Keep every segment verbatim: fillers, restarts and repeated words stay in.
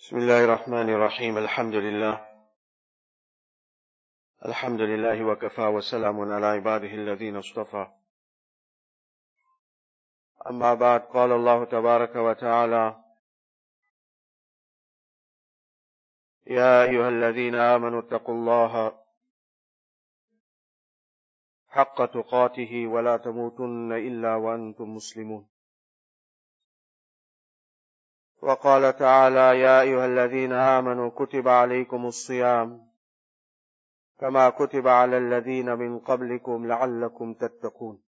بسم الله الرحمن الرحيم الحمد لله الحمد لله وكفى وسلام على عباده الذين اصطفى أما بعد قال الله تبارك وتعالى يا أيها الذين آمنوا اتقوا الله حق تقاته ولا تموتن إلا وأنتم مسلمون وقال تعالى يا أيها الذين آمنوا كتب عليكم الصيام كما كتب على الذين من قبلكم لعلكم تتقون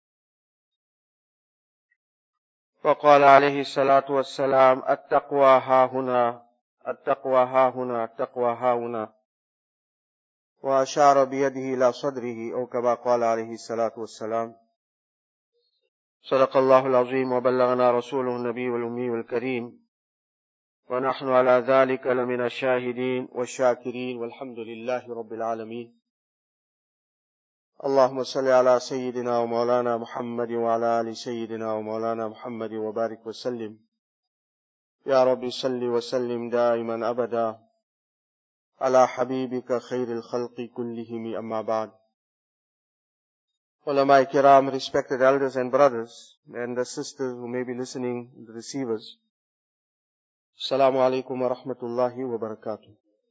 وقال عليه الصلاة والسلام التقوى ها هنا التقوى ها هنا التقوى ها هنا وأشار بيده إلى صدره أو كما قال عليه الصلاة والسلام صدق الله العظيم وبلغنا رسوله النبي الأمي الكريم ونحن على ذلك لمن الشاهدين والشاكرين والحمد لله رب العالمين اللهم صل على سيدنا ومولانا محمد وعلى آل سيدنا ومولانا محمد وبارك وسلم يا رب صل وسلم دائما أبدا على حبيبك خير الخلق كلهم أما بعد. Ulama kiram, respected elders and brothers and the sisters who may be listening, the receivers, Assalamu alaikum wa rahmatullahi wa barakatuh.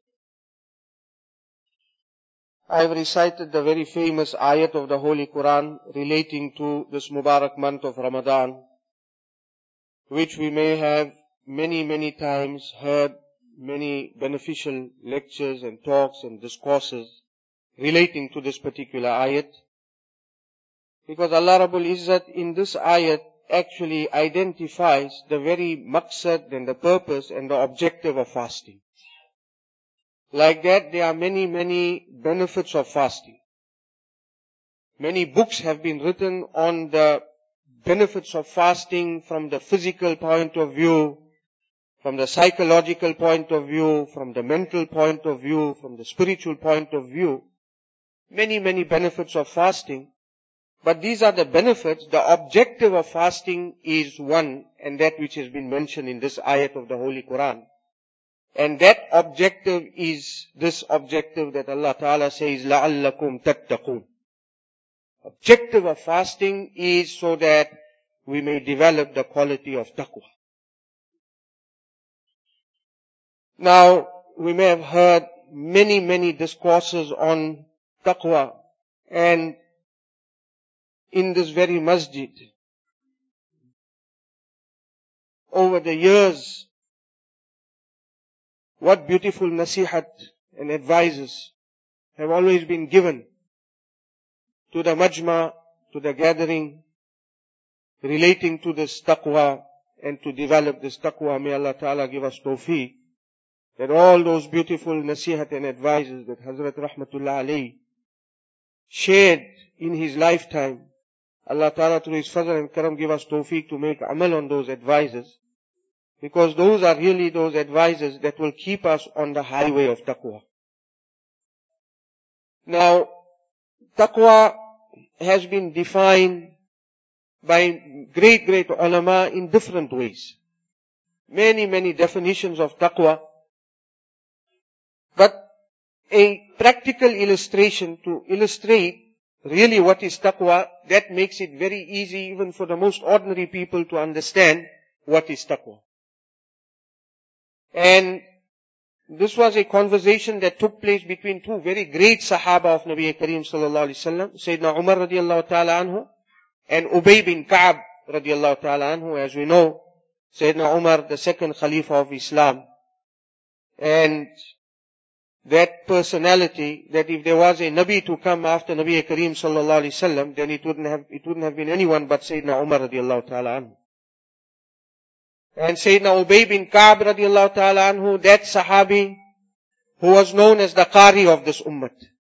I have recited the very famous ayat of the Holy Quran relating to this Mubarak month of Ramadan, which we may have many, many times heard many beneficial lectures and talks and discourses relating to this particular ayat. Because Allah Rabbul Izzat in this ayat actually identifies the very maqsad and the purpose and the objective of fasting. Like that, there are many, many benefits of fasting. Many books have been written on the benefits of fasting from the physical point of view, from the psychological point of view, from the mental point of view, from the spiritual point of view. Many, many benefits of fasting. But these are the benefits. The objective of fasting is one, and that which has been mentioned in this ayat of the Holy Quran. And that objective is this objective that Allah Ta'ala says, لَعَلَّكُمْ تَتَّقُونَ. Objective of fasting is so that we may develop the quality of taqwa. Now, we may have heard many, many discourses on taqwa, and in this very masjid, over the years, what beautiful nasihat and advices have always been given to the majma, to the gathering, relating to this taqwa and to develop this taqwa. May Allah Ta'ala give us tawfiq, that all those beautiful nasihat and advices that Hazrat Rahmatullah Alayhi shared in his lifetime, Allah Ta'ala through His fazl and karam give us tawfiq to make amal on those advices, because those are really those advices that will keep us on the highway of taqwa. Now, taqwa has been defined by great, great ulama in different ways. Many, many definitions of taqwa. But a practical illustration to illustrate really what is taqwa, that makes it very easy even for the most ordinary people to understand what is taqwa. And this was a conversation that took place between two very great Sahaba of Nabi Kareem sallallahu alaihi wasallam, Sayyidina Umar radiallahu ta'ala anhu and Ubay bin Ka'ab radiallahu ta'ala anhu. As we know, Sayyidina Umar, the second Khalifa of Islam, and that personality, that if there was a Nabi to come after Nabi Kareem sallallahu alaihi wasallam, then it wouldn't have, it wouldn't have been anyone but Sayyidina Umar radiallahu ta'ala anhu. And Sayyidina Ubay bin Ka'ab radiallahu ta'ala anhu, that Sahabi who was known as the Qari of this ummah.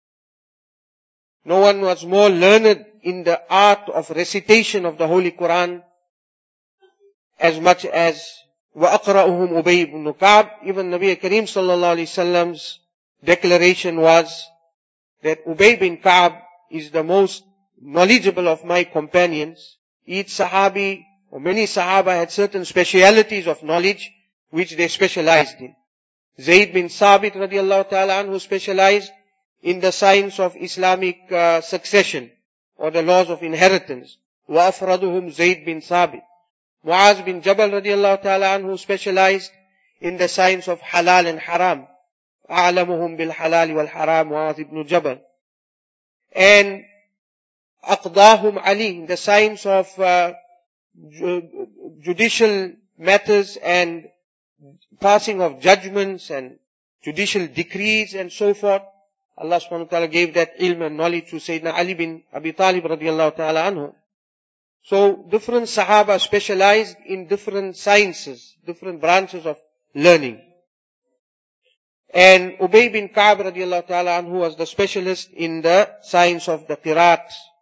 No one was more learned in the art of recitation of the Holy Quran as much as وَأَقْرَأُهُمْ Ubay ibn Ka'ab. Even Nabi Kareem sallallahu alaihi wasallam's declaration was that Ubay bin Ka'ab is the most knowledgeable of my companions. Each Sahabi or many Sahaba had certain specialities of knowledge which they specialized in. Zayd bin Sabit radiallahu ta'ala anhu specialized in the science of Islamic uh, succession or the laws of inheritance. وَأَفْرَدُهُمْ Zayd bin Sabit. Muaz bin Jabal radiallahu ta'ala anhu specialized in the science of halal and haram. أَعْلَمُهُمْ بِالْحَلَالِ وَالْحَرَامِ Muaz ibn Jabal. And Aqdahum Ali, the science of uh, ju- judicial matters and passing of judgments and judicial decrees and so forth. Allah subhanahu wa ta'ala gave that ilm and knowledge to Sayyidina Ali bin Abi Talib radiallahu ta'ala anhu. So different Sahaba specialized in different sciences, different branches of learning. And Ubay bin Ka'b radiallahu ta'ala anhu was the specialist in the science of the Qiraat.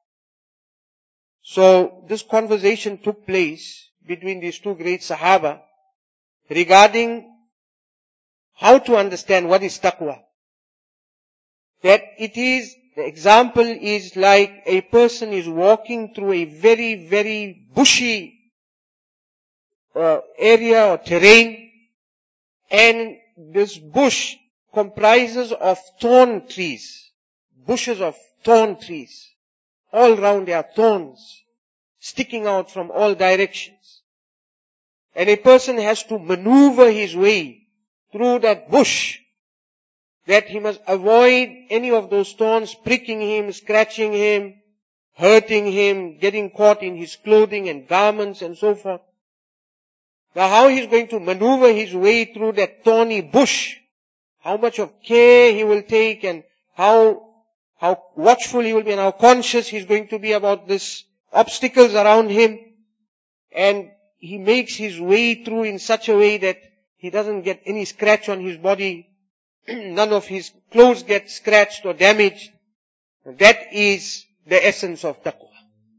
So this conversation took place between these two great Sahaba regarding how to understand what is taqwa. That it is, the example is like a person is walking through a very, very bushy uh, area or terrain, and this bush comprises of thorn trees, bushes of thorn trees. All around there are thorns sticking out from all directions. And a person has to maneuver his way through that bush, that he must avoid any of those thorns pricking him, scratching him, hurting him, getting caught in his clothing and garments and so forth. Now how he's going to maneuver his way through that thorny bush, how much of care he will take and how, how watchful he will be and how conscious he's going to be about these obstacles around him. And he makes his way through in such a way that he doesn't get any scratch on his body. None of his clothes get scratched or damaged. That is the essence of taqwa.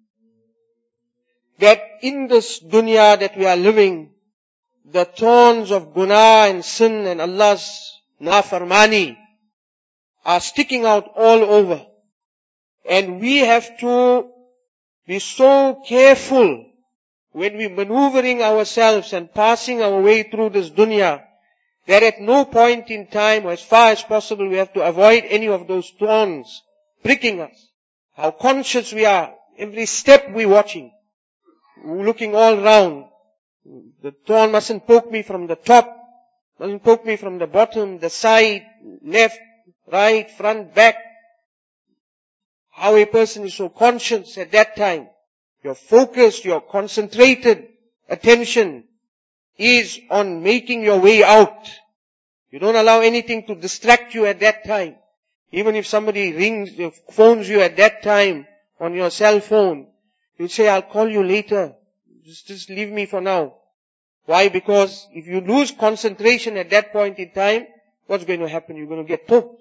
That in this dunya that we are living, the thorns of guna and sin and Allah's nafarmani are sticking out all over. And we have to be so careful when we're maneuvering ourselves and passing our way through this dunya, that at no point in time, or as far as possible, we have to avoid any of those thorns pricking us. How conscious we are, every step we're watching, we're looking all round. The thorn mustn't poke me from the top, mustn't poke me from the bottom, the side, left, right, front, back. How a person is so conscious at that time. Your focus, your concentrated attention is on making your way out. You don't allow anything to distract you at that time. Even if somebody rings, phones you at that time on your cell phone, you say, I'll call you later. Just, just leave me for now. Why? Because if you lose concentration at that point in time, what's going to happen? You're going to get poked.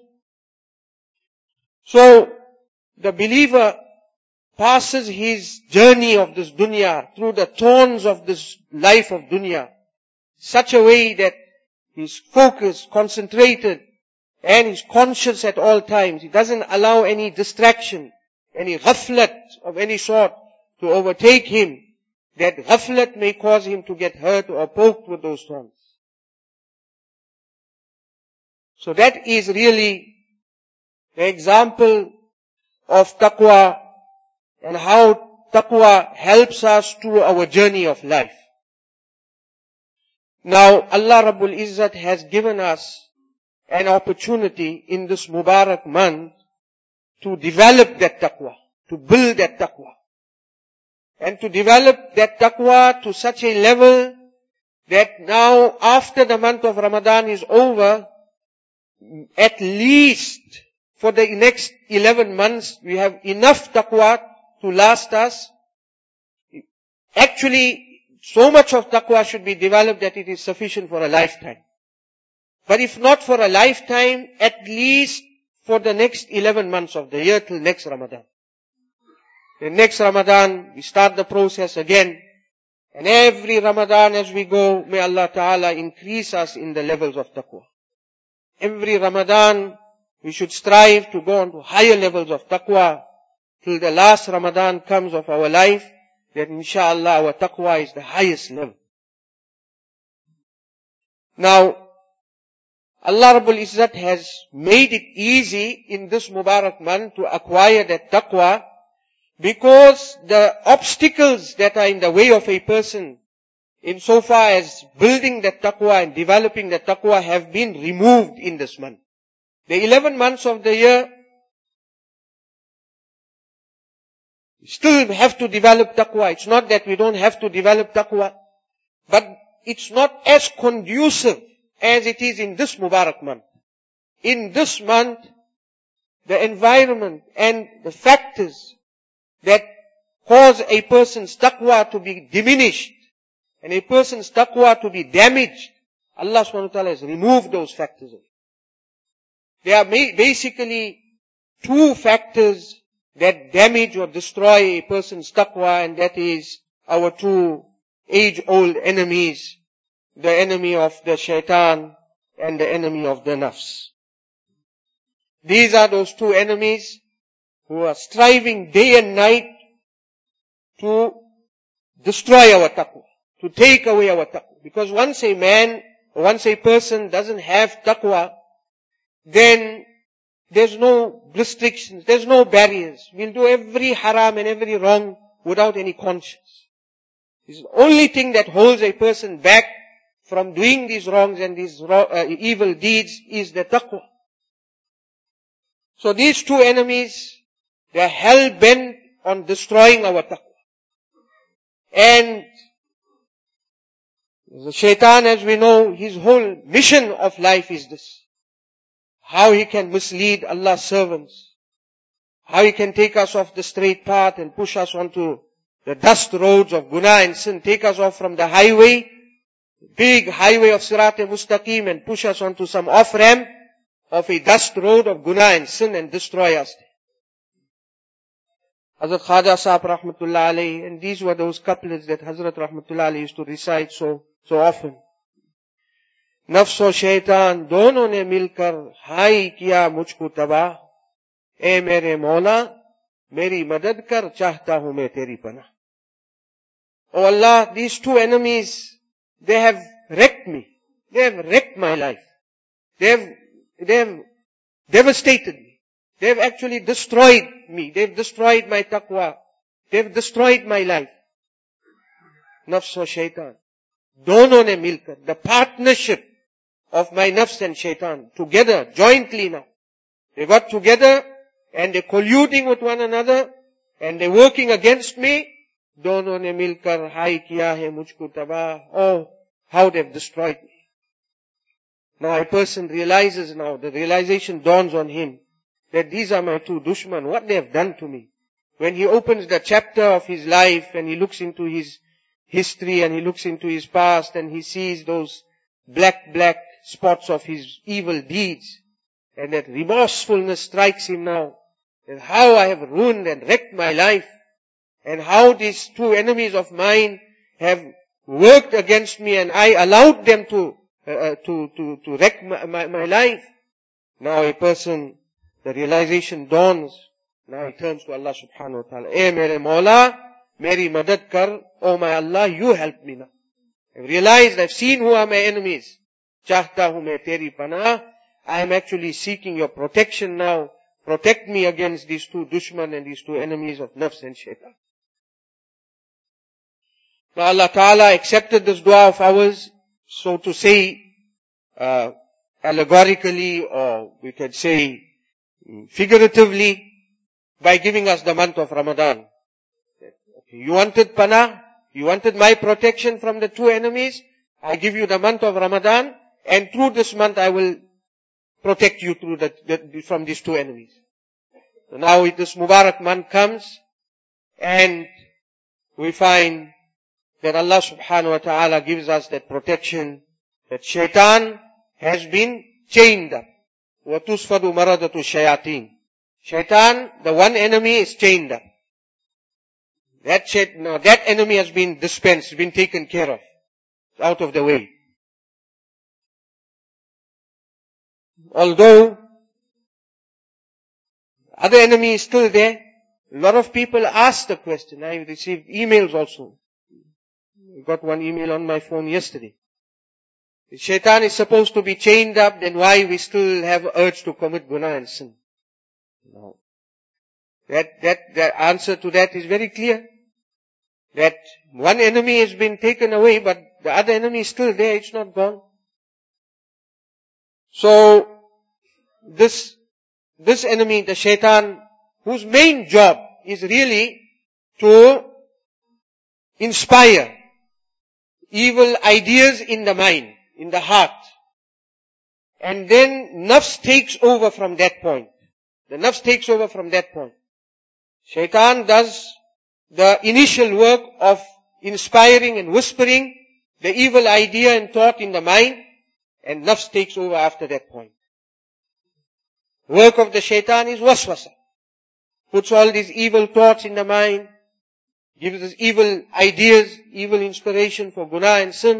So, the believer passes his journey of this dunya through the thorns of this life of dunya, such a way that he's focused, concentrated, and he's conscious at all times. He doesn't allow any distraction, any ghaflat of any sort to overtake him, that ghaflat may cause him to get hurt or poked with those thorns. So that is really the example of taqwa and how taqwa helps us through our journey of life. Now, Allah Rabbul Izzat has given us an opportunity in this Mubarak month to develop that taqwa, to build that taqwa. And to develop that taqwa to such a level that now after the month of Ramadan is over, at least for the next eleven months, we have enough taqwa to last us. Actually, so much of taqwa should be developed that it is sufficient for a lifetime. But if not for a lifetime, at least for the next eleven months of the year till next Ramadan. The next Ramadan, we start the process again. And every Ramadan as we go, may Allah Ta'ala increase us in the levels of taqwa. Every Ramadan, we should strive to go on to higher levels of taqwa till the last Ramadan comes of our life, that inshallah our taqwa is the highest level. Now, Allah Rabbul Izzat has made it easy in this Mubarak month to acquire that taqwa, because the obstacles that are in the way of a person insofar as building that taqwa and developing that taqwa have been removed in this month. The eleven months of the year, we still have to develop taqwa. It's not that we don't have to develop taqwa, but it's not as conducive as it is in this Mubarak month. In this month, the environment and the factors that cause a person's taqwa to be diminished and a person's taqwa to be damaged, Allah subhanahu wa ta'ala has removed those factors. There are basically two factors that damage or destroy a person's taqwa, and that is our two age-old enemies, the enemy of the shaitan and the enemy of the nafs. These are those two enemies who are striving day and night to destroy our taqwa, to take away our taqwa. Because once a man, or once a person doesn't have taqwa, then there's no restrictions, there's no barriers. We'll do every haram and every wrong without any conscience. It's the only thing that holds a person back from doing these wrongs and these uh, evil deeds is the taqwa. So these two enemies, they are hell-bent on destroying our taqwa. And the shaitan, as we know, his whole mission of life is this: how he can mislead Allah's servants, how he can take us off the straight path and push us onto the dust roads of guna and sin, take us off from the highway, big highway of Sirat-e-Mustaqim, and push us onto some off-ramp of a dust road of guna and sin and destroy us. Hazrat Khaja Sahib Rahmatullah Alayhi, and these were those couplets that Hazrat Rahmatullah Alayhi used to recite so, so often. नफ्स और शैतान दोनों ने मिलकर high किया मुझको तबाह, ए मेरे मौला मेरी मदद कर, चाहता हूं मैं तेरी पनाह. Oh Allah, these two enemies, they have wrecked me. They have wrecked my life. They have, they have devastated me. They have actually destroyed me. They have destroyed my taqwa. They have destroyed my life. Nafs और shaitan, दोनों ने मिलकर, the partnership of my nafs and shaitan, together, jointly now. They got together and they're colluding with one another and they're working against me. दोनों ने मिलकर high किया है मुझको तबाह. Oh, how they've destroyed me. Now a person realizes now, the realization dawns on him that these are my two dushman, what they have done to me. When he opens the chapter of his life and he looks into his history and he looks into his past and he sees those black, black spots of his evil deeds, and that remorsefulness strikes him now, and how I have ruined and wrecked my life, and how these two enemies of mine have worked against me and I allowed them to, uh, to, to, to wreck my, my, my life. Now a person, the realization dawns, now he turns to Allah subhanahu wa ta'ala. Eh mere Mawla, meri madad kar, oh my Allah, you help me now. I've realized, I've seen who are my enemies. Chahta hu main teri panah. I am actually seeking your protection now. Protect me against these two dushman and these two enemies of nafs and shaitan. Now Allah Ta'ala accepted this dua of ours, so to say, uh, allegorically, or we can say figuratively, by giving us the month of Ramadan. Okay, you wanted panah, you wanted my protection from the two enemies, I give you the month of Ramadan, and through this month I will protect you through the, the, from these two enemies. So now this Mubarak month comes, and we find that Allah subhanahu wa ta'ala gives us that protection, that shaitan has been chained up. وَتُصْفَدُ مَرَدَةُ الشَّيَاطِينَ. Shaitan, the one enemy, is chained up. That shait, no, that enemy has been dispensed, been taken care of, out of the way. Although other enemy is still there, a lot of people ask the question. I received emails also. I got one email on my phone yesterday. If shaitan is supposed to be chained up, then why we still have urge to commit guna and sin? No. That, that, the answer to that is very clear. That one enemy has been taken away, but the other enemy is still there, it's not gone. So, this, this enemy, the shaitan, whose main job is really to inspire evil ideas in the mind, in the heart. And then nafs takes over from that point. The nafs takes over from that point. Shaitan does the initial work of inspiring and whispering the evil idea and thought in the mind, and nafs takes over after that point. Work of the shaitan is waswasa. Puts all these evil thoughts in the mind, gives us evil ideas, evil inspiration for guna and sin.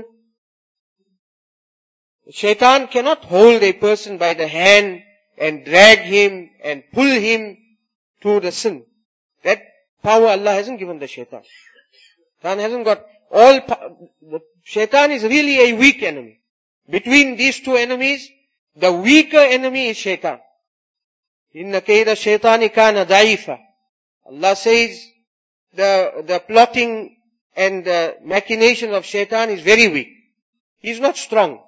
The shaitan cannot hold a person by the hand and drag him and pull him to the sin. That power Allah hasn't given the shaitan. Shaitan hasn't got all power. The shaitan is really a weak enemy. Between these two enemies, the weaker enemy is shaitan. Inna kayda shaitani kana da'ifa. Allah says the, the plotting and the machination of shaitan is very weak. He's not strong.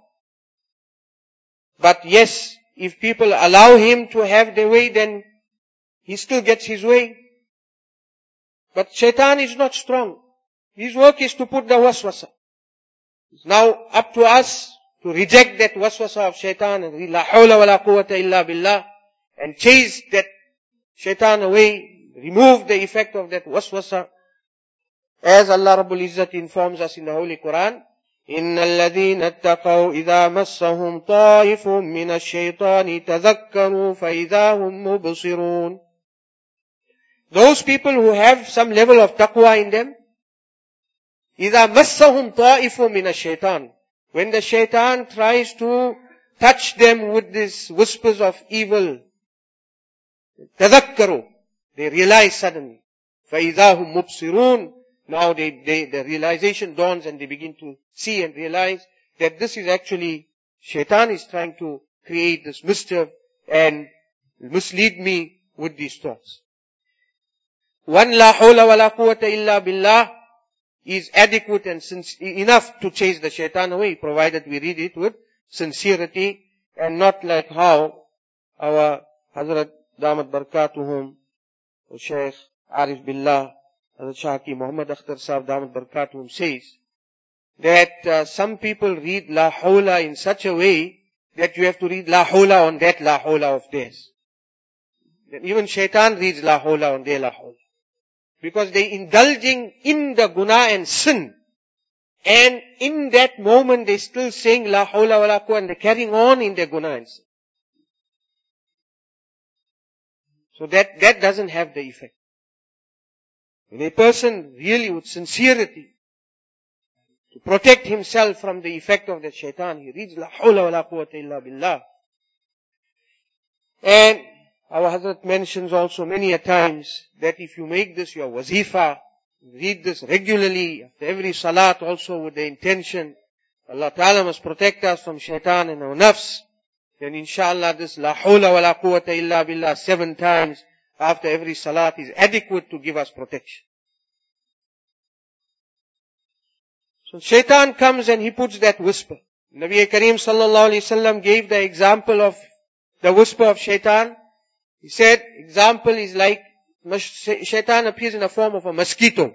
But yes, if people allow him to have their way, then he still gets his way. But shaitan is not strong. His work is to put the waswasa. It's now up to us to reject that waswasa of shaitan and la hawla wa la quwwata illa billah and chase that shaitan away, remove the effect of that waswasa. As Allah Rabbul Izzat informs us in the Holy Quran, إِنَّ الَّذِينَ اتَّقَوْا إِذَا مَسَّهُمْ طَائِفٌ مِّنَ الشَّيْطَانِ تَذَكَّرُوا فَإِذَا هُمْ مُبْصِرُونَ. Those people who have some level of taqwa in them, إِذَا مَسَّهُمْ طَائِفٌ مِّنَ الشَّيْطَانِ. When the shaitan tries to touch them with these whispers of evil, تَذَكَّرُوا, they realize suddenly. فَإِذَا هُمْ مُبْصِرُونَ. Now they, they, the realization dawns and they begin to see and realize that this is actually, shaitan is trying to create this mischief and mislead me with these thoughts. One la hawla wa la quwwata illa billah is adequate and enough to chase the shaitan away, provided we read it with sincerity and not like how our Hazrat Damat Barakatuhum, Shaykh Arif Billah, Hazrat Shaki Muhammad Akhtar Sahib Damat Barakatuhum says that uh, some people read La Hawla in such a way that you have to read La Hawla on that La Hawla of theirs. Even shaitan reads La Hawla on their La Hawla. Because they indulging in the guna and sin. And in that moment they still saying La Hawla wa la quwwata and they're carrying on in their guna and sin. So that, that doesn't have the effect. When a person really with sincerity to protect himself from the effect of the shaitan, he reads La hawla wa la quwwata illa billah. And our Hazrat mentions also many a times that if you make this your wazifa, read this regularly after every salat also with the intention, Allah Ta'ala must protect us from shaitan and our nafs, then inshallah this La hawla wa la quwwata illa billah seven times after every salat is adequate to give us protection. So shaitan comes and he puts that whisper. Nabi Kareem sallallahu alayhi wasallam gave the example of the whisper of shaitan. He said, example is like, shaitan appears in the form of a mosquito.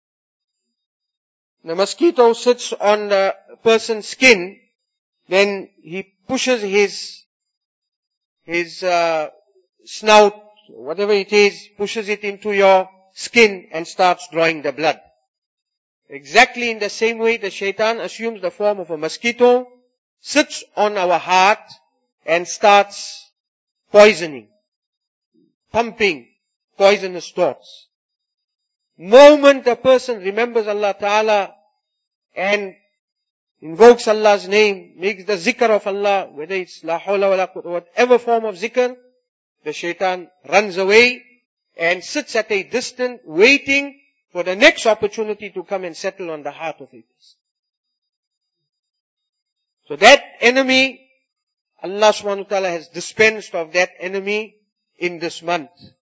The mosquito sits on the person's skin, then he pushes his, his uh, snout, whatever it is, pushes it into your skin and starts drawing the blood. Exactly in the same way the shaitan assumes the form of a mosquito, sits on our heart and starts poisoning, pumping poisonous thoughts. Moment a person remembers Allah Ta'ala and invokes Allah's name, makes the zikr of Allah, whether it's la hawla wa la quwwata, whatever form of zikr, the shaitan runs away and sits at a distance waiting for the next opportunity to come and settle on the heart of a person. So that enemy, Allah subhanahu wa ta'ala has dispensed of that enemy in this month.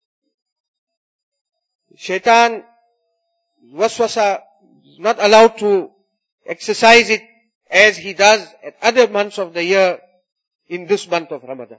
Shaitan, waswasa, is not allowed to exercise it as he does at other months of the year in this month of Ramadan.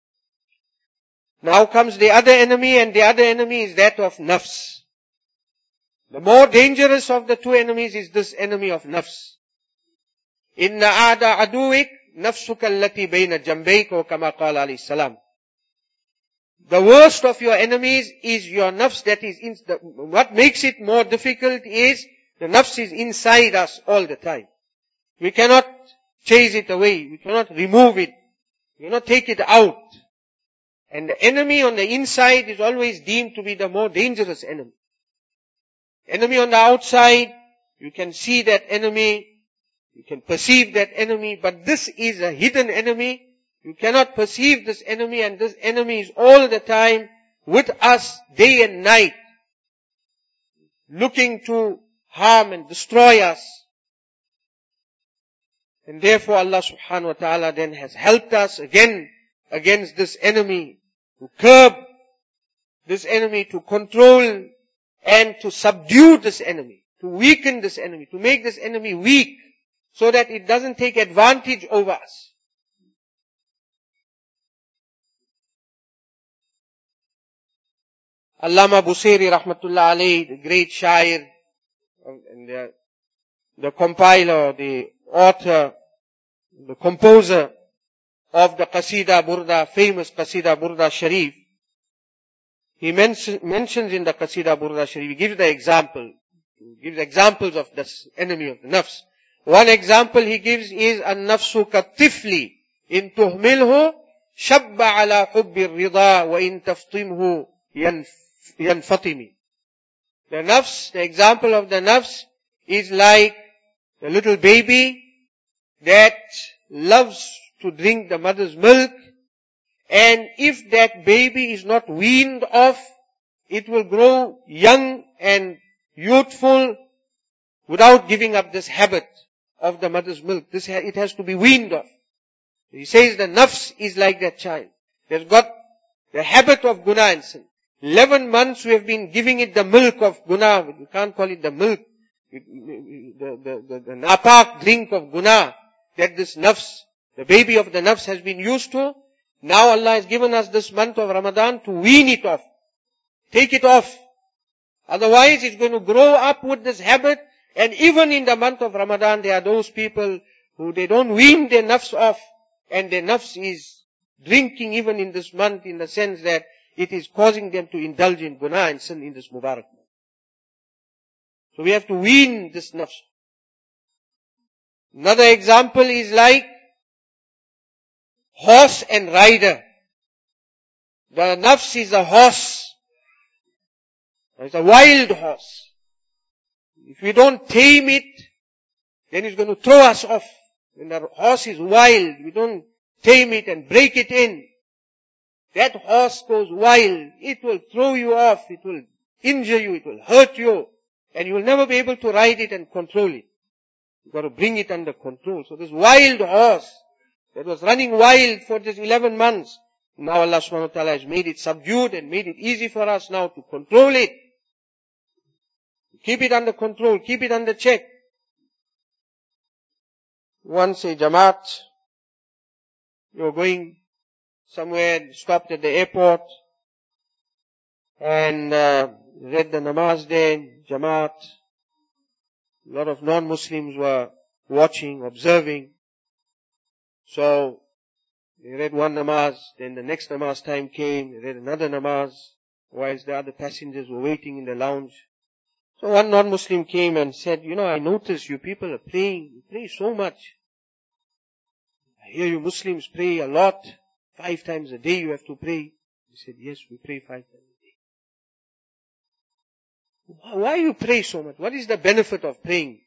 Now comes the other enemy, and the other enemy is that of nafs. The more dangerous of the two enemies is this enemy of nafs. Inna aada aduik nafsuka allati bayna jambayk, or kama qala alayhi salam. The worst of your enemies is your nafs that is in, the, what makes it more difficult is the nafs is inside us all the time. We cannot chase it away. We cannot remove it. We cannot take it out. And the enemy on the inside is always deemed to be the more dangerous enemy. Enemy on the outside, you can see that enemy, you can perceive that enemy, but this is a hidden enemy. You cannot perceive this enemy, and this enemy is all the time with us day and night, looking to harm and destroy us. And therefore Allah subhanahu wa ta'ala then has helped us again against this enemy, to curb this enemy, to control and to subdue this enemy, to weaken this enemy, to make this enemy weak, so that it doesn't take advantage over us. Allama Busiri rahmatullah alayhi, the great shair, and the, the compiler, the author, the composer of the Qasida Burda, famous Qasida Burda Sharif, he mention, mentions in the Qasida Burda Sharif, he gives the example, he gives examples of this enemy of the nafs. One example he gives is an-nafsu ka-tifli in tuhmilhu shabba ala hubbi rida wa in taftimhu yanfatimi. The nafs, the example of the nafs is like the little baby that loves to drink the mother's milk, and if that baby is not weaned off, it will grow young and youthful without giving up this habit of the mother's milk. This, it has to be weaned off. He says the nafs is like that child. They've got the habit of guna and sin. Eleven months we have been giving it the milk of guna. We can't call it the milk. The, the, the, the napak drink of guna that this nafs, the baby of the nafs, has been used to. Now Allah has given us this month of Ramadan to wean it off. Take it off. Otherwise it's going to grow up with this habit. And even in the month of Ramadan, there are those people who they don't wean their nafs off. And their nafs is drinking even in this month, in the sense that it is causing them to indulge in guna and sin in this Mubarak month. So we have to wean this nafs. Another example is like horse and rider. The nafs is a horse. It's a wild horse. If we don't tame it, then it's going to throw us off. When the horse is wild, we don't tame it and break it in. That horse goes wild. It will throw you off. It will injure you. It will hurt you. And you will never be able to ride it and control it. You've got to bring it under control. So this wild horse that was running wild for this eleven months, now Allah subhanahu wa ta'ala has made it subdued and made it easy for us now to control it. Keep it under control. Keep it under check. Once a Jamaat, you were going somewhere, stopped at the airport, and uh, read the namaz there, Jamaat. A lot of non-Muslims were watching, observing. So, they read one namaz, then the next namaz time came, they read another namaz, whilst the other passengers were waiting in the lounge. So one non-Muslim came and said, you know, I notice you people are praying, you pray so much. I hear you Muslims pray a lot, five times a day you have to pray. He said, yes, we pray five times a day. Why you pray so much? What is the benefit of praying?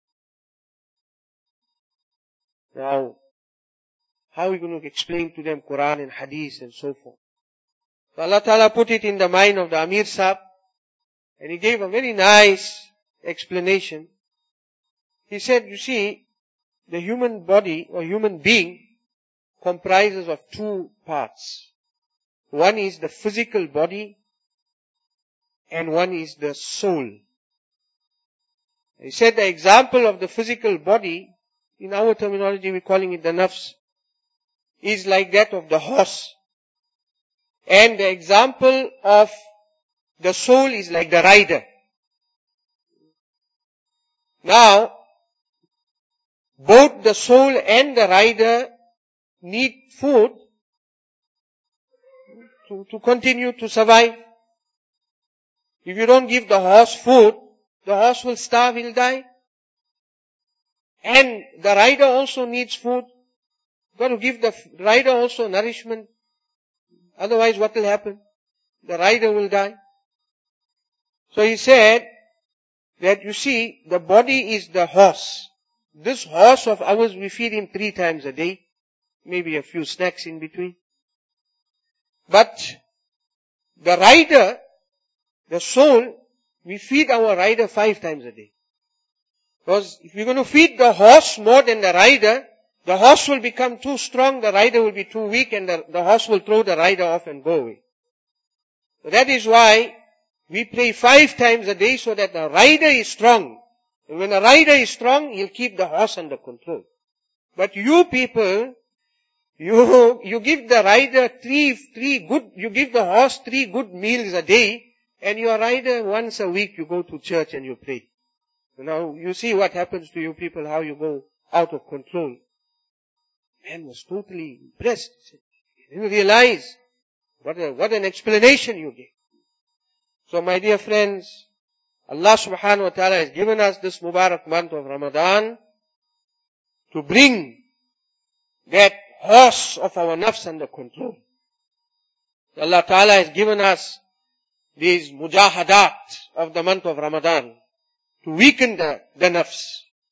Now, how are we going to explain to them Quran and Hadith and so forth? So Allah Ta'ala put it in the mind of the Amir Sahib, and he gave a very nice explanation. He said, you see, the human body or human being comprises of two parts. One is the physical body and one is the soul. He said the example of the physical body, in our terminology we're calling it the nafs, is like that of the horse. And the example of the soul is like the rider. Now, both the soul and the rider need food to, to continue to survive. If you don't give the horse food, the horse will starve, he'll die. And the rider also needs food. You've got to give the rider also nourishment. Otherwise, what will happen? The rider will die. So he said that, you see, the body is the horse. This horse of ours, we feed him three times a day. Maybe a few snacks in between. But the rider, the soul, we feed our rider five times a day. Because if you're going to feed the horse more than the rider, the horse will become too strong, the rider will be too weak, and the, the horse will throw the rider off and go away. So that is why we pray five times a day so that the rider is strong. And when the rider is strong, he'll keep the horse under control. But you people, you, you give the rider three, three good, you give the horse three good meals a day, and your rider once a week you go to church and you pray. Now you see what happens to you people, how you go out of control. Man was totally impressed. He didn't realize what a, what an explanation you gave. So my dear friends, Allah subhanahu wa ta'ala has given us this Mubarak month of Ramadan to bring that horse of our nafs under control. Allah ta'ala has given us these mujahadat of the month of Ramadan to weaken the, the nafs.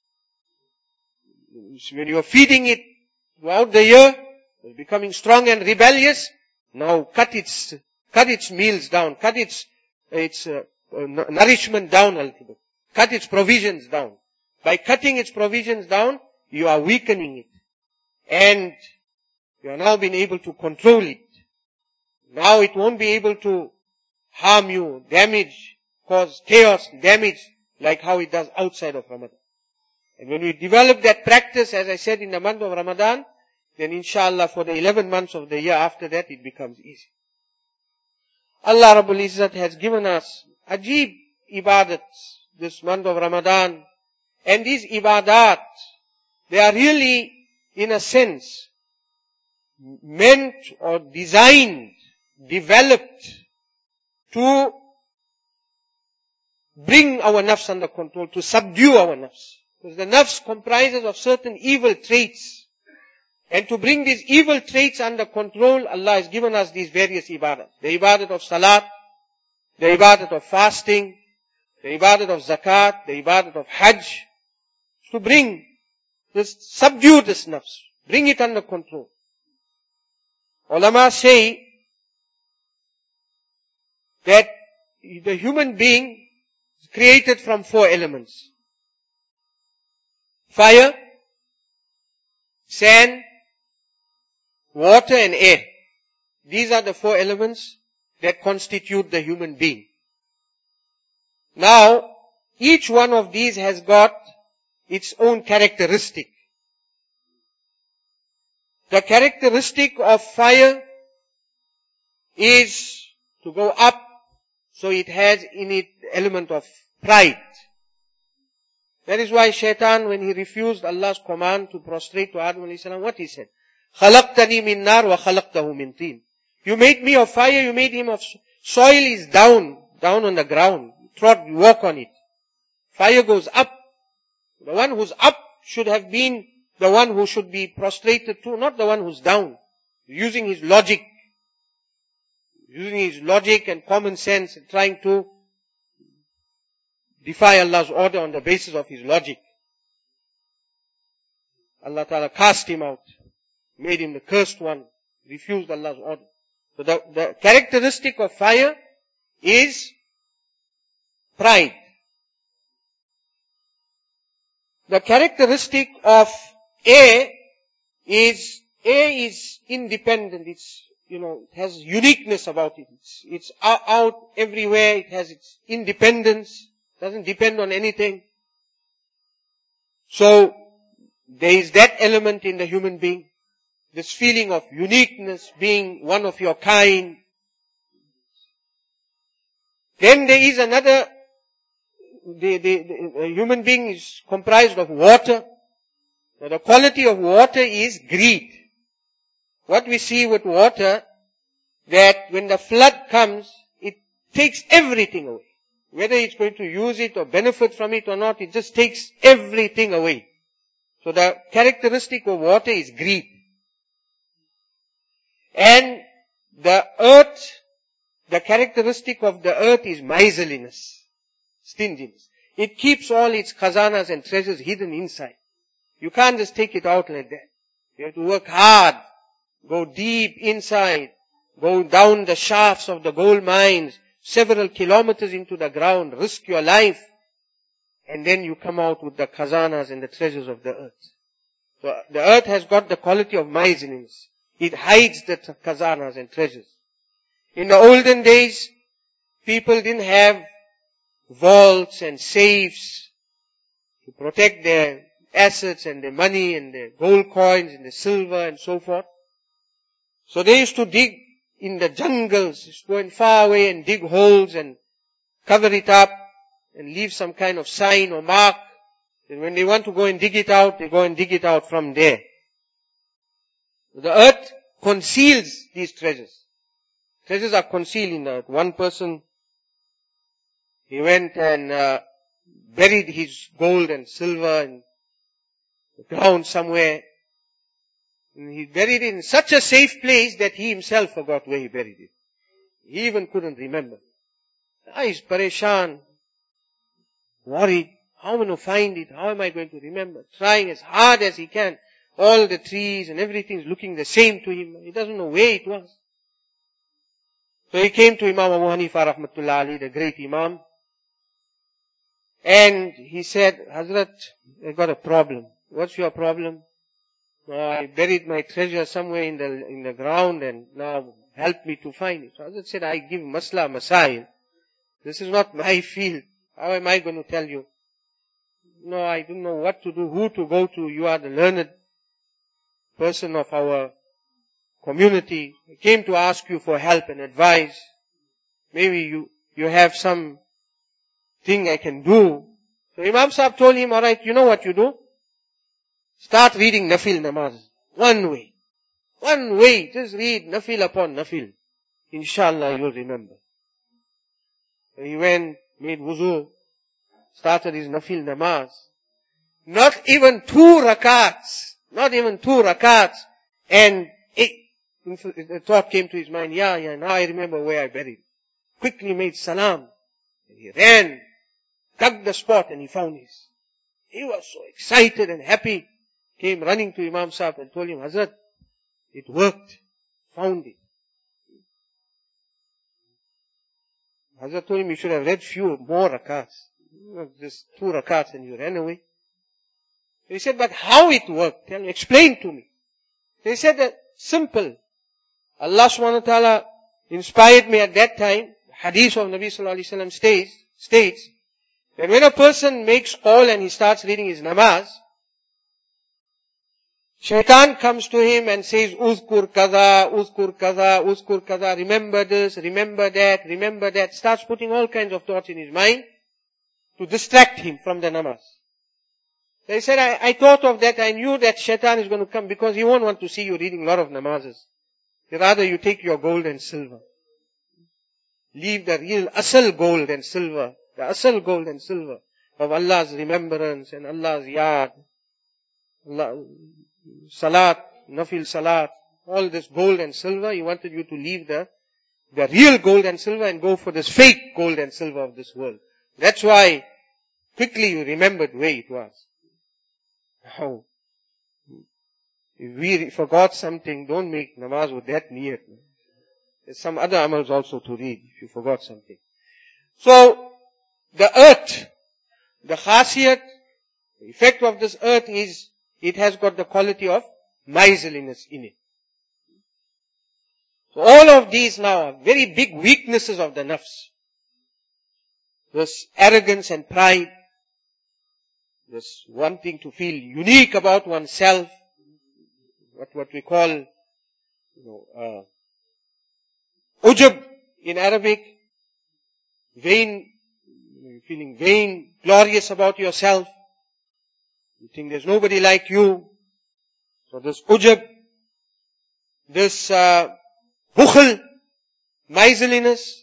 When you are feeding it throughout the year, it's becoming strong and rebellious. Now cut its, cut its meals down, cut its, its uh, uh, nourishment down a little bit. Cut its provisions down. By cutting its provisions down, you are weakening it. And you are now being able to control it. Now it won't be able to harm you, damage, cause chaos, damage, like how it does outside of Ramadan. And when we develop that practice, as I said, in the month of Ramadan, then inshallah for the eleven months of the year after that, it becomes easy. Allah Rabbul Izzat has given us ajib ibadats this month of Ramadan. And these ibadat, they are really, in a sense, meant or designed, developed to bring our nafs under control, to subdue our nafs. Because the nafs comprises of certain evil traits. And to bring these evil traits under control, Allah has given us these various ibadat. The ibadat of salat, the ibadat of fasting, the ibadat of zakat, the ibadat of hajj. To bring this, subdue this nafs. Bring it under control. Ulama say that the human being is created from four elements. Fire, sand, water and air. These are the four elements that constitute the human being. Now, each one of these has got its own characteristic. The characteristic of fire is to go up, so it has in it the element of pride. That is why Shaitan, when he refused Allah's command to prostrate to Adam alayhi salam, what he said? خَلَقْتَنِي مِن نَارٍ وَخَلَقْتَهُ مِن طِينٍ. You made me of fire, you made him of soil. Is down, down on the ground. You trod, you walk on it. Fire goes up. The one who's up should have been the one who should be prostrated to, not the one who's down. Using his logic. Using his logic and common sense and trying to defy Allah's order on the basis of his logic. Allah Ta'ala cast him out. Made him the cursed one. Refused Allah's order. So the, the characteristic of fire is pride. The characteristic of air is, air is independent. It's, you know, it has uniqueness about it. It's, it's out everywhere. It has its independence. Doesn't depend on anything. So, there is that element in the human being. This feeling of uniqueness, being one of your kind. Then there is another, the, the, the human being is comprised of water. Now the quality of water is greed. What we see with water, that when the flood comes, it takes everything away. Whether it's going to use it or benefit from it or not, it just takes everything away. So the characteristic of water is greed. And the earth, the characteristic of the earth is miserliness, stinginess. It keeps all its khazanas and treasures hidden inside. You can't just take it out like that. You have to work hard, go deep inside, go down the shafts of the gold mines, several kilometers into the ground, risk your life, and then you come out with the khazanas and the treasures of the earth. So the earth has got the quality of miserliness. It hides the khazanas and treasures. In the olden days, people didn't have vaults and safes to protect their assets and their money and their gold coins and the silver and so forth. So they used to dig in the jungles, used to go in far away and dig holes and cover it up and leave some kind of sign or mark. And when they want to go and dig it out, they go and dig it out from there. The earth conceals these treasures. Treasures are concealed in the earth. One person, he went and uh, buried his gold and silver in the ground somewhere. And he buried it in such a safe place that he himself forgot where he buried it. He even couldn't remember. Ah, he's pareshan, worried. How am I going to find it? How am I going to remember? Trying as hard as he can. All the trees and everything is looking the same to him. He doesn't know where it was. So he came to Imam Abu Hanifa rahmatullah Ali, the great Imam. And he said, Hazrat, I got a problem. What's your problem? Uh, I buried my treasure somewhere in the in the ground and now help me to find it. So Hazrat said, I give masla masail. This is not my field. How am I going to tell you? No, I don't know what to do, who to go to. You are the learned person of our community. I came to ask you for help and advice. Maybe you, you have some thing I can do. So Imam Sahib told him, alright, you know what you do? Start reading Nafil namaz. One way. One way. Just read Nafil upon Nafil. Inshallah you'll remember. So he went, made wuzu, started his Nafil namaz. Not even two rakats. Not even two rakats. And it, the thought came to his mind, yeah, yeah, now I remember where I buried. Quickly made salam. And he ran, dug the spot and he found his. He was so excited and happy. Came running to Imam Sahib and told him, Hazrat, it worked. Found it. Hazrat told him you should have read few more rakats. Just two rakats and you ran away. He said, but how it worked? Tell me, explain to me. They said that simple. Allah subhanahu wa ta'ala inspired me at that time. Hadith of Nabi sallallahu alayhi wa sallam states, states that when a person makes qawl and he starts reading his namaz, Shaitan comes to him and says, Uzkur kaza, Uzkur kaza, Uzkur kaza, remember this, remember that, remember that. Starts putting all kinds of thoughts in his mind to distract him from the namaz. They said, I, I thought of that, I knew that Shaitan is going to come because he won't want to see you reading a lot of namazes. Rather you take your gold and silver. Leave the real asal gold and silver, the asal gold and silver of Allah's remembrance and Allah's yad, Allah, salat, nafil salat, all this gold and silver. He wanted you to leave the, the real gold and silver and go for this fake gold and silver of this world. That's why quickly you remembered where it was. How? If we forgot something, don't make namaz with that niyat. There's some other amals also to read if you forgot something. So, the earth, the khasiyat, the effect of this earth is, it has got the quality of miserliness in it. So all of these now are very big weaknesses of the nafs. This arrogance and pride, this wanting to feel unique about oneself, what, what we call, you know, uh, ujub in Arabic, vain, feeling vain, glorious about yourself. You think there's nobody like you. So this ujub, this uh, bukhl, miserliness,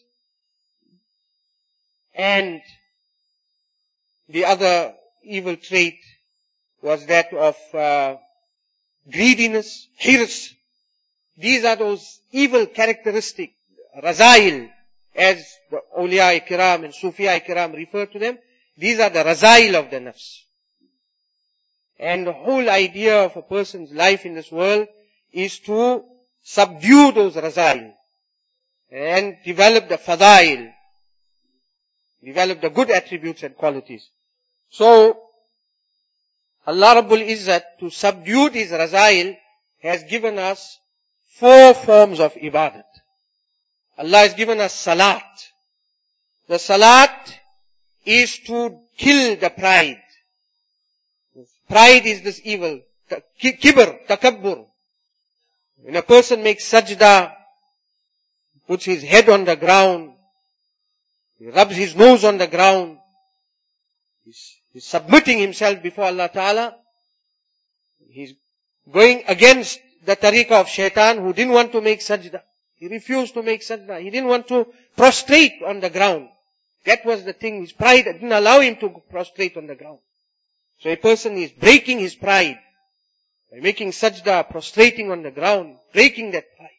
and the other evil trait was that of uh, greediness, hirs. These are those evil characteristics, razail, as the awliya kiram and sufiya kiram refer to them. These are the razail of the nafs. And the whole idea of a person's life in this world is to subdue those razail and develop the fadail, develop the good attributes and qualities. So, Allah Rabbul Izzat, to subdue these razail, has given us four forms of ibadat. Allah has given us salat. The salat is to kill the pride. Pride is this evil. Kibr, takabbur. When a person makes sajda, puts his head on the ground, he rubs his nose on the ground, he's, he's submitting himself before Allah Ta'ala, he's going against the tariqah of shaitan who didn't want to make sajda. He refused to make sajda. He didn't want to prostrate on the ground. That was the thing. His pride didn't allow him to prostrate on the ground. So a person is breaking his pride by making sajda, prostrating on the ground, breaking that pride.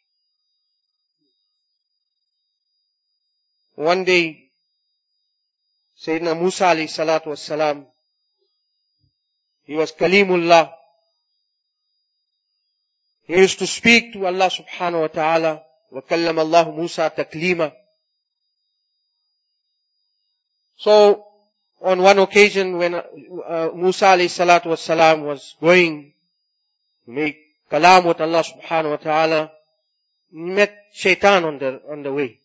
One day, Sayyidina Musa alayhi salatu was salam, he was Kalimullah. He used to speak to Allah subhanahu wa ta'ala. وَكَلَّمَ اللَّهُ مُوسَى تَكْلِيمًا. So, on one occasion when uh, Musa alayhi salatu was salam was going to make kalam with Allah subhanahu wa ta'ala, he met shaitan on the, on the way.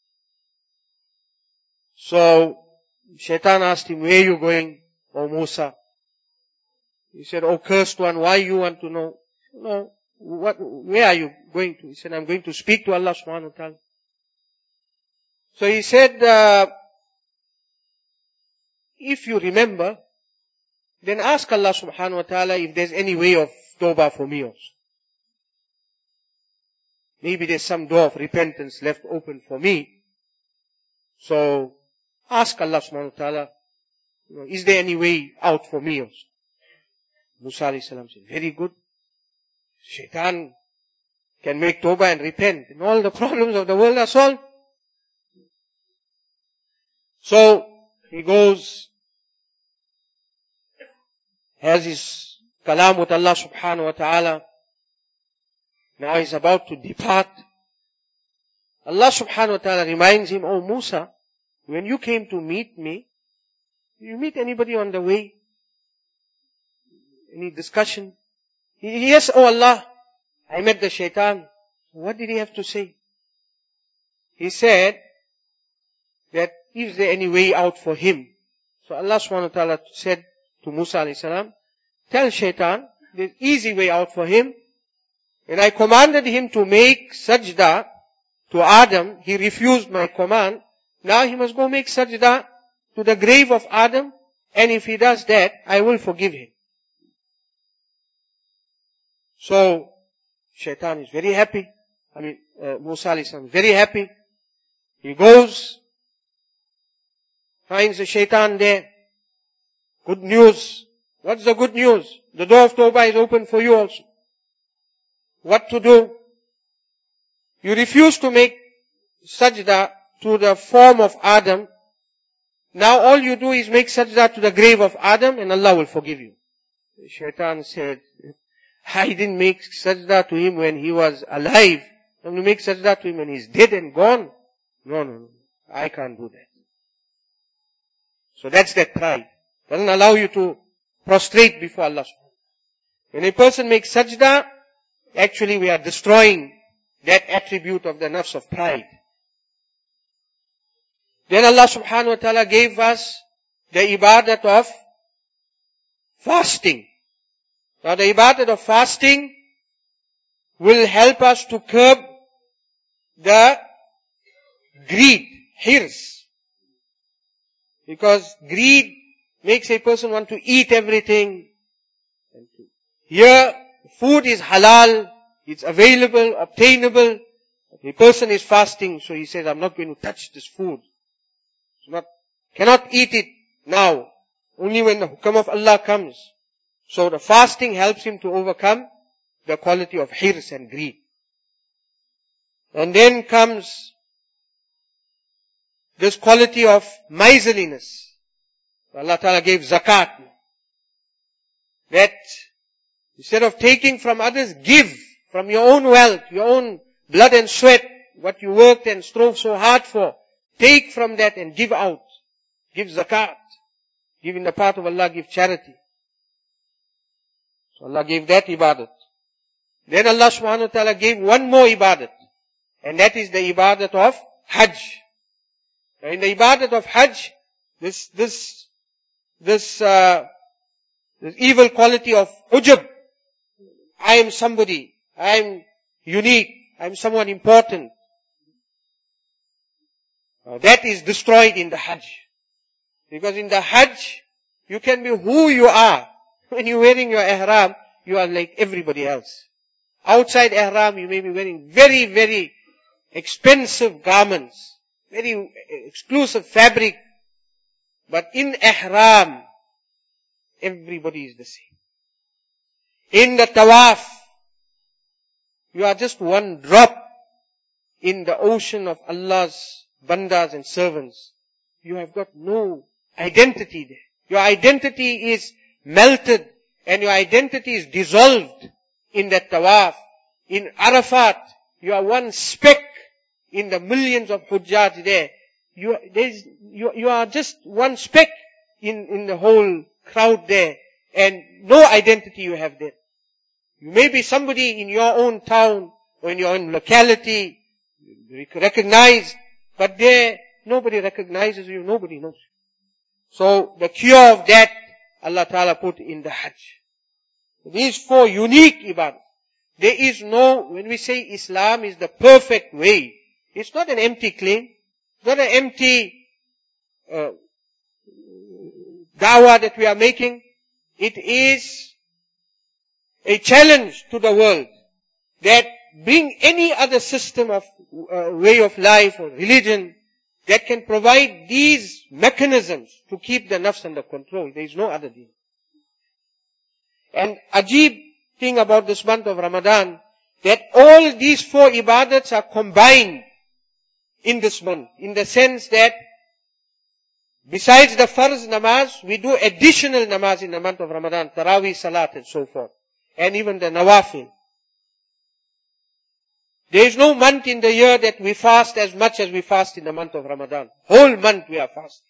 So, shaitan asked him, where are you going, O Musa? He said, O cursed one, why you want to know? No, what, where are you going to? He said, I'm going to speak to Allah subhanahu wa ta'ala. So he said, uh, if you remember, then ask Allah subhanahu wa ta'ala if there's any way of tawbah for me also. Maybe there's some door of repentance left open for me. So, ask Allah subhanahu wa ta'ala, you know, is there any way out for me also? Musa alayhi salam said, very good. Shaitan can make tawbah and repent, and all the problems of the world are solved. So, he goes, has his kalam with Allah subhanahu wa ta'ala. Now he's about to depart. Allah subhanahu wa ta'ala reminds him, oh Musa, when you came to meet me, did you meet anybody on the way? Any discussion? He, yes, oh Allah, I met the shaitan. What did he have to say? He said that is there any way out for him? So Allah subhanahu wa ta'ala said to Musa alayhi salam, tell shaitan, there's easy way out for him. When I commanded him to make sajda to Adam, he refused my command. Now he must go make sajda to the grave of Adam, and if he does that, I will forgive him. So, shaitan is very happy. I mean, uh, Musa alayhi salam is very happy. He goes, finds the shaitan there. Good news. What's the good news? The door of Tawbah is open for you also. What to do? You refuse to make sajda to the form of Adam. Now all you do is make sajda to the grave of Adam and Allah will forgive you. The shaitan said, I didn't make sajda to him when he was alive. I'm going to make sajda to him when he's dead and gone. No, no, no. I can't do that. So that's that pride. Doesn't allow you to prostrate before Allah. When a person makes sajda, actually we are destroying that attribute of the nafs of pride. Then Allah subhanahu wa ta'ala gave us the ibadat of fasting. Now the ibadat of fasting will help us to curb the greed, hirs. Because greed makes a person want to eat everything. Here, food is halal, it's available, obtainable. A person is fasting, so he says, I'm not going to touch this food. It's not, cannot eat it now. Only when the hukam of Allah comes. So the fasting helps him to overcome the quality of hirs and greed. And then comes this quality of miserliness. Allah Ta'ala gave zakat. That instead of taking from others, give from your own wealth, your own blood and sweat, what you worked and strove so hard for. Take from that and give out. Give zakat. Give in the path of Allah, give charity. So Allah gave that ibadat. Then Allah subhanahu wa ta'ala gave one more ibadat. And that is the ibadat of Hajj. Now in the ibadat of Hajj, this, this, this, uh, this evil quality of ujub. I am somebody. I am unique. I am someone important. Now that is destroyed in the Hajj. Because in the Hajj, you can be who you are. When you're wearing your ihram, you are like everybody else. Outside ihram, you may be wearing very, very expensive garments, very exclusive fabric. But in ihram, everybody is the same. In the tawaf, you are just one drop in the ocean of Allah's bandas and servants. You have got no identity there. Your identity is melted and your identity is dissolved in that tawaf. In Arafat, you are one speck in the millions of hujjaj there. You, there's, you, you are just one speck in, in the whole crowd there, and no identity you have there. You may be somebody in your own town or in your own locality, recognized, but there nobody recognizes you, nobody knows you. So the cure of that, Allah Ta'ala put in the Hajj. These four unique ibadah. There is no, when we say Islam is the perfect way, it's not an empty claim. It's not an empty uh, dawah that we are making. It is a challenge to the world that bring any other system of uh, way of life or religion that can provide these mechanisms to keep the nafs under control. There is no other deen. And ajib thing about this month of Ramadan, that all these four ibadats are combined in this month, in the sense that besides the farz namaz, we do additional namaz in the month of Ramadan, Taraweeh, Salat and so forth, and even the nawafil. There is no month in the year that we fast as much as we fast in the month of Ramadan. Whole month we are fasting.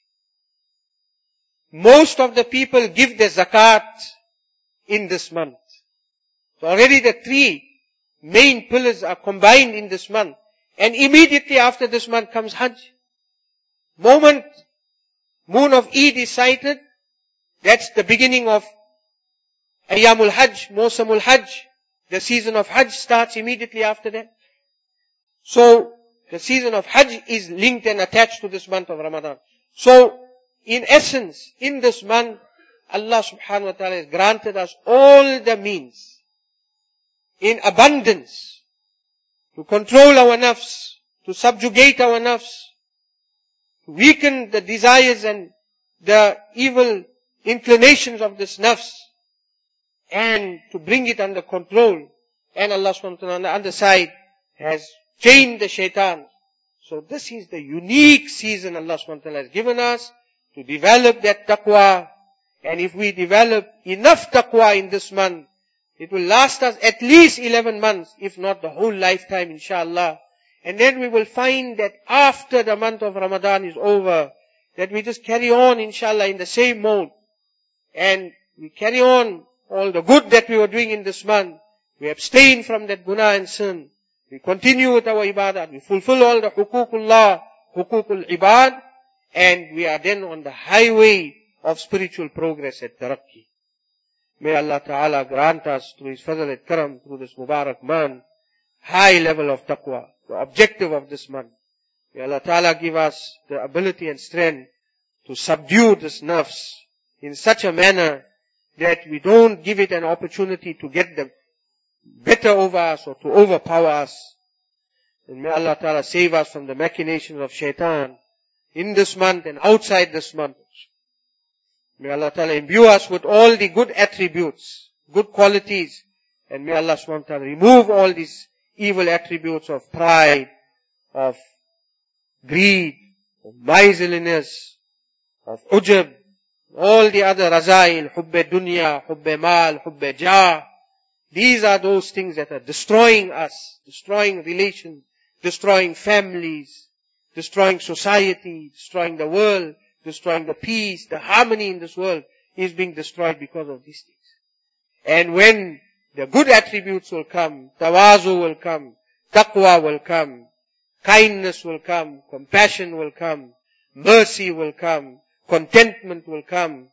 Most of the people give their zakat in this month. So already the three main pillars are combined in this month. And immediately after this month comes Hajj. Moment moon of Eid is sighted, that's the beginning of Ayyamul Hajj, Mawsamul Hajj. The season of Hajj starts immediately after that. So the season of Hajj is linked and attached to this month of Ramadan. So in essence, in this month, Allah subhanahu wa ta'ala has granted us all the means in abundance to control our nafs, to subjugate our nafs, to weaken the desires and the evil inclinations of this nafs, and to bring it under control. And Allah subhanahu wa ta'ala on the other side has chained the shaitan. So this is the unique season Allah subhanahu wa ta'ala has given us to develop that taqwa. And if we develop enough taqwa in this month, it will last us at least eleven months, if not the whole lifetime, inshallah. And then we will find that after the month of Ramadan is over, that we just carry on, inshallah, in the same mode. And we carry on all the good that we were doing in this month. We abstain from that guna and sin. We continue with our ibadah. We fulfill all the hukukullah, hukukul ibad. And we are then on the highway of spiritual progress at Tarakki. May Allah Ta'ala grant us through His Fadl and Karam, through this Mubarak month, high level of taqwa, the objective of this month. May Allah Ta'ala give us the ability and strength to subdue this nafs in such a manner that we don't give it an opportunity to get the better over us or to overpower us. And may Allah Ta'ala save us from the machinations of shaitan in this month and outside this month. May Allah Ta'ala imbue us with all the good attributes, good qualities, and may Allah subhanahu wa ta'ala remove all these evil attributes of pride, of greed, of miserliness, of ujab, all the other razail, hubbe dunya, hubbe mal, hubbe jah. These are those things that are destroying us, destroying relations, destroying families, destroying society, destroying the world, destroying the peace, the harmony in this world is being destroyed because of these things. And when the good attributes will come, tawazu will come, taqwa will come, kindness will come, compassion will come, mercy will come, contentment will come,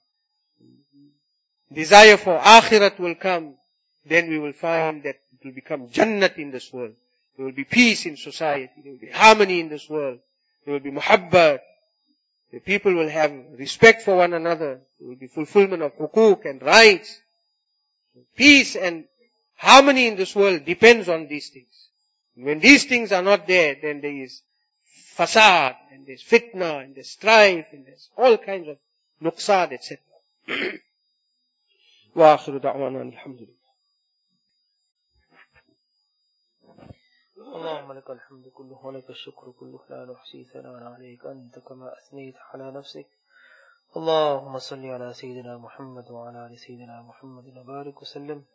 desire for akhirat will come, then we will find that it will become jannat in this world. There will be peace in society. There will be harmony in this world. There will be muhabbat. The people will have respect for one another. There will be fulfillment of hukuk and rights. Peace and harmony in this world depends on these things. When these things are not there, then there is fasad, and there's fitna, and there's strife, and there's all kinds of nuqsad, et cetera. Wa akhiru da'wana alhamdulillah. اللهم لك الحمد كله ولك الشكر كله لا نحصي ثناء عليك أنت كما أثنيت على نفسك. اللهم صل على سيدنا محمد وعلى آل سيدنا محمد وبارك وسلم.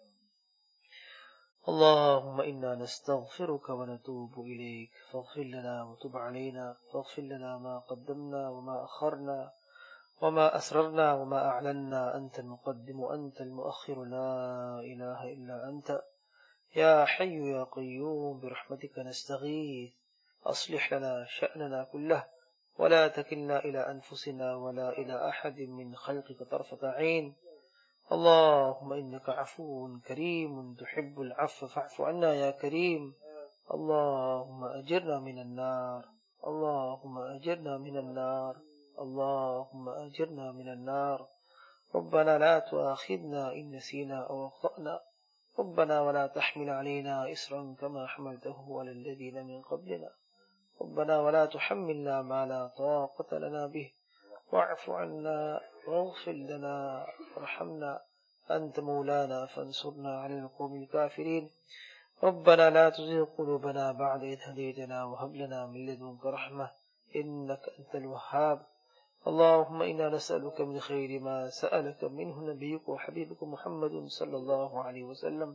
اللهم إنا نستغفرك ونتوب إليك فاغفر لنا وتب علينا فاغفر لنا ما قدمنا وما أخرنا وما أسررنا وما أعلنا أنت المقدم وأنت المؤخر لا إله إلا أنت يا حي يا قيوم برحمتك نستغيث أصلح لنا شأننا كله ولا تكلنا إلى أنفسنا ولا إلى أحد من خلقك طرفة عين. اللهم إنك عفو كريم تحب العفو فاعف عنا يا كريم. اللهم أجرنا من النار اللهم أجرنا من النار اللهم أجرنا من النار. ربنا لا تؤاخذنا إن نسينا أو أخطأنا ربنا ولا تحمل علينا إصرا كما حملته على الذين من قبلنا ربنا ولا تحملنا ما لا طاقة لنا به واعف عنا واغفر لنا وارحمنا أنت مولانا فانصرنا على القوم الكافرين. ربنا لا تزغ قلوبنا بعد إذ هديتنا وهب لنا من لدنك رحمة إنك أنت الوهاب. اللهم إنا نسألك من خير ما سألك منه نبيك وحبيبك محمد صلى الله عليه وسلم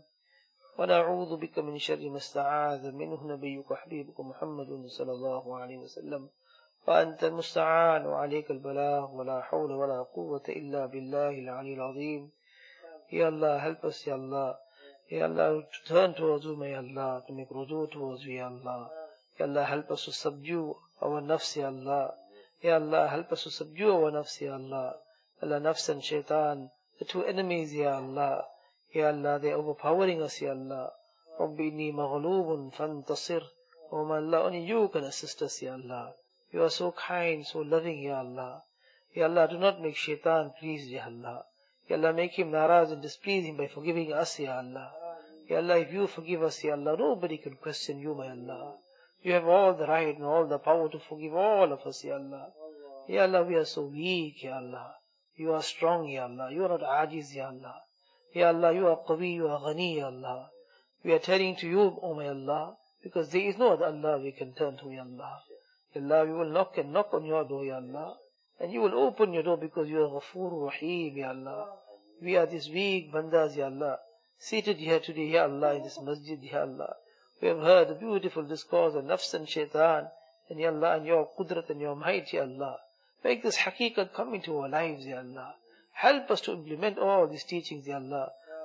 ونعوذ بك من شر ما استعاذ منه نبيك وحبيبك محمد صلى الله عليه وسلم وأنت المستعان وعليك البلاغ ولا حول ولا قوة إلا بالله العلي العظيم. Ya Allah, help us, Ya Allah. Ya Allah, to turn towards you, may Allah, to make ruju towards you, Ya Allah. Ya Allah, help us to subdue our nafs, Ya Allah. Ya Allah, help us to subdue our nafs, Ya Allah. Allah, nafs and shaitan, the two enemies, Ya Allah. Ya Allah, they are overpowering us, Ya Allah. Rabbi inni maghlubun fantasir. Oh my Allah, only you can assist us, Ya Allah. You are so kind, so loving, Ya Allah. Ya Allah, do not make shaitan pleased, Ya Allah. Ya Allah, make him naraz and displease him by forgiving us, Ya Allah. Ya Allah, if you forgive us, Ya Allah, nobody can question you, my Allah. You have all the right and all the power to forgive all of us, Ya Allah. Ya Allah, we are so weak, Ya Allah. You are strong, Ya Allah. You are not ajiz, Ya Allah. Ya Allah, you are qawi, you are ghani, Ya Allah. We are turning to you, O my Allah, because there is no other Allah we can turn to, Ya Allah. Ya Allah, we will knock and knock on your door, Ya Allah. And you will open your door because you are Ghafoor Rahim, Ya Allah. We are these weak bandas, Ya Allah, seated here today, Ya Allah, in this masjid, Ya Allah. We have heard a beautiful discourse on nafs and shaitan, and Ya Allah, and your qudrat and your might, Ya Allah. Make this haqiqat come into our lives, Ya Allah. Help us to implement all these teachings, Ya Allah.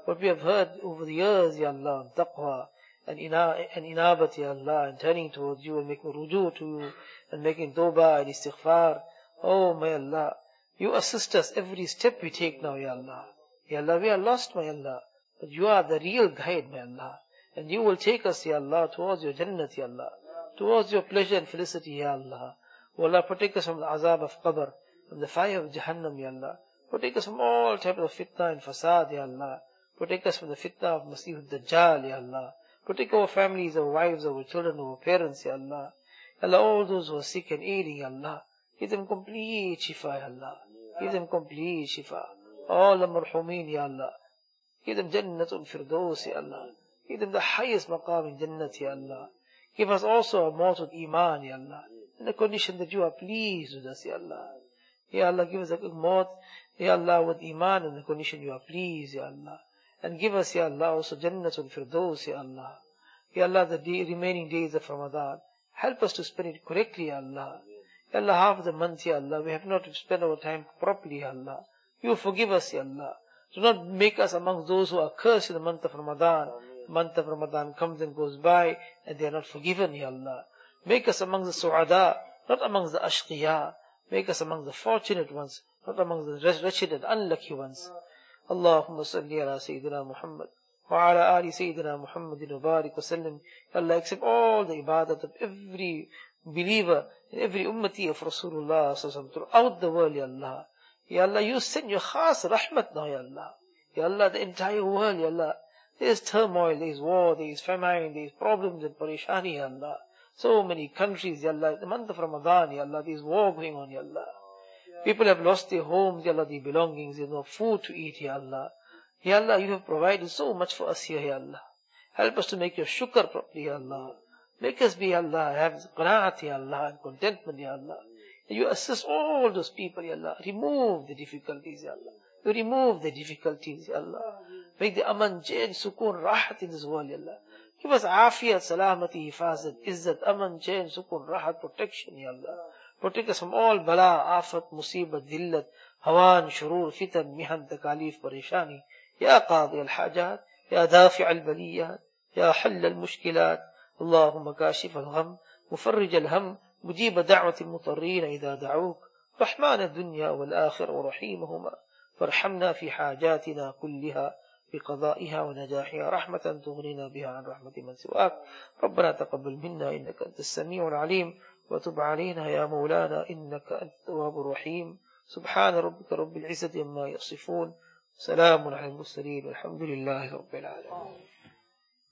what we have heard over the years, Ya Allah, on taqwa and, ina and inabat, Ya Allah, and turning towards you and making ruju to you and making tawbah and istighfar. Oh, my Allah, you assist us every step we take now, Ya Allah. Ya Allah, we are lost, my Allah, but you are the real guide, my Allah. And you will take us, Ya Allah, towards your Jannat, Ya Allah, towards your pleasure and felicity, Ya Allah. O Allah, protect us from the azab of qabr, from the fire of Jahannam, Ya Allah. Protect us from all types of fitna and fasad, Ya Allah. Protect us from the fitna of Masih al-Dajjal, Ya Allah. Protect our families, our wives, our children, our parents, Ya Allah. Ya Allah, all those who are sick and ailing, Ya Allah. Give them complete shifa, Ya Allah. Give them complete shifa. All the marhumin, Ya Allah. Give them Jannatul Firdaus, Ya Allah. Give them the highest maqam in Jannat, Ya Allah. Give us also a mawt with Iman, Ya Allah. In the condition that you are pleased with us, Ya Allah. Ya Allah, give us a mawt, Ya Allah, with Iman in the condition you are pleased, Ya Allah. And give us, Ya Allah, also Jannatul Firdaus, Ya Allah. Ya Allah, the day, remaining days of Ramadan, help us to spend it correctly, Ya Allah. Ya Allah, half the month, Ya Allah, we have not spent our time properly, Ya Allah. You forgive us, Ya Allah. Do not make us among those who are cursed in the month of Ramadan. The month of Ramadan comes and goes by, and they are not forgiven, Ya Allah. Make us among the su'ada, not among the ashqiya. Make us among the fortunate ones, not among the wretched and unlucky ones. Allahumma salli ala Sayyidina Muhammad wa ala ali Sayyidina Muhammadin wa barik wa sallim. Allah, accept all the ibadat of every believer and every ummati of Rasulullah throughout the world, Ya Allah. Ya Allah, you send your khas rahmat now, Ya Allah. Ya Allah, the entire world, Ya Allah. There is turmoil, there is war, there is famine, there is problems and parishani, Ya Allah. So many countries, Ya Allah. The month of Ramadan, Ya Allah, there is war going on, Ya Allah. People have lost their homes, Ya Allah, their belongings, there is no food to eat, Ya Allah. Ya Allah, you have provided so much for us here, Ya Allah. Help us to make your shukr properly, Ya Allah. Make us be, Ya Allah, have qanaat, Ya Allah, and contentment, Ya Allah. You assist all those people, Ya Allah. Remove the difficulties, Ya Allah. You remove the difficulties, Ya Allah. Make the aman, jain, sukoon, rahat in this world, Ya Allah. Give us afiyat, salamati, hifazat, izzat, aman, jain, sukoon, rahat, protection, Ya Allah. Protect us from all bala, afat, musibat, dhillat, hawan, shurur, fitan, mihan, takalif, parishani. Ya qadi al-hajat, ya dafi' al-baliyat, ya hall al-mushkilat. Allahumma kashif al-gham, mufarrij al-ham, مجيب دعوة المضطرين إذا دعوك رحمن الدنيا والآخرة ورحيمهما فارحمنا في حاجاتنا كلها بقضائها ونجاحها رحمة تغنينا بها عن رحمة من سواك ربنا تقبل منا إنك أنت السميع العليم وتب علينا يا مولانا إنك أنت التواب الرحيم سبحان ربك رب العزة عما يصفون سلام على المرسلين والحمد لله رب العالمين.